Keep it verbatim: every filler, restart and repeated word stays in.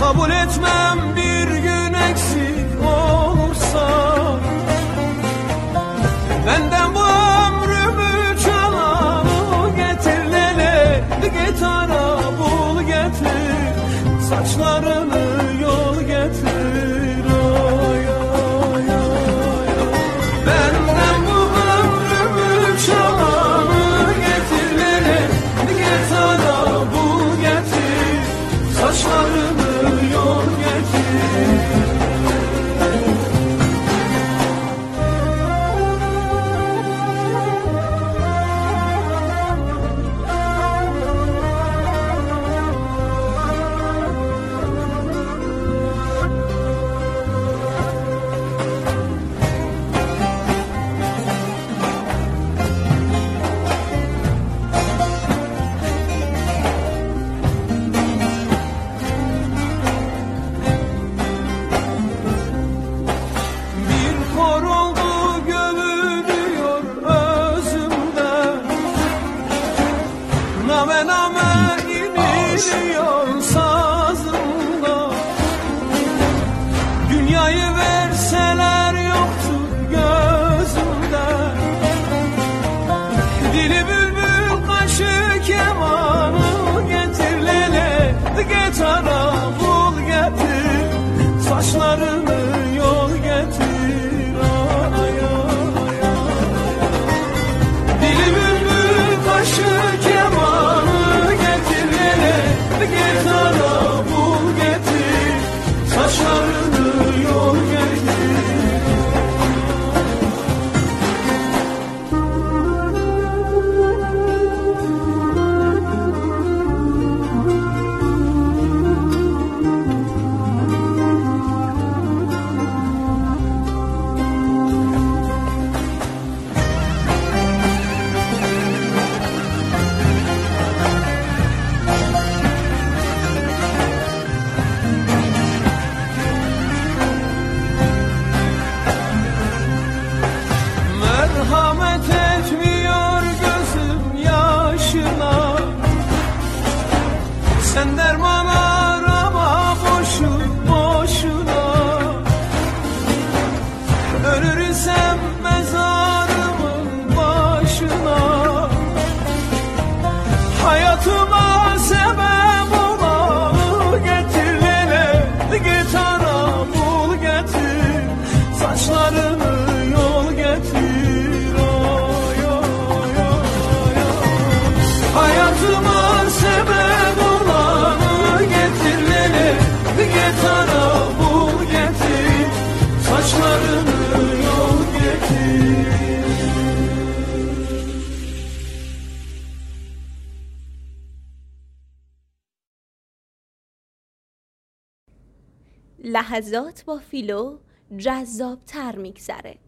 Kabul etmem bir gün eksik olursa, benden bu ömrümü çalanı getir lele, git ara bul getir, saçlarını yol getir. Ay, ay, ay, ay. Benden bu ömrümü çalanı getir lele, git ara bul getir, saçlarını yol getir. Name name iniliyor sazımda, dünyayı verseler yoktur gözümde. Dili bülbül kaşı kemanı getir lele, git ara bul getir, saçlarını yol getir. Ay, ay, ay. Dili bülbül kaşı kemanı getir lele, git ara bul getir, saçlarını yol getir. Merhamet etmiyor gözüm yaşına, sen derman arama boşu boşuna. Ölür isem mezarımın başına, hayatıma sebep olanı getir lele, git ara bul getir, saçlarını yol getir. Hayatıma sebep olanı getir lele, git ara bul getir, saçlarını yol getir. لحظات با فیلو جذاب‌تر می‌گذره.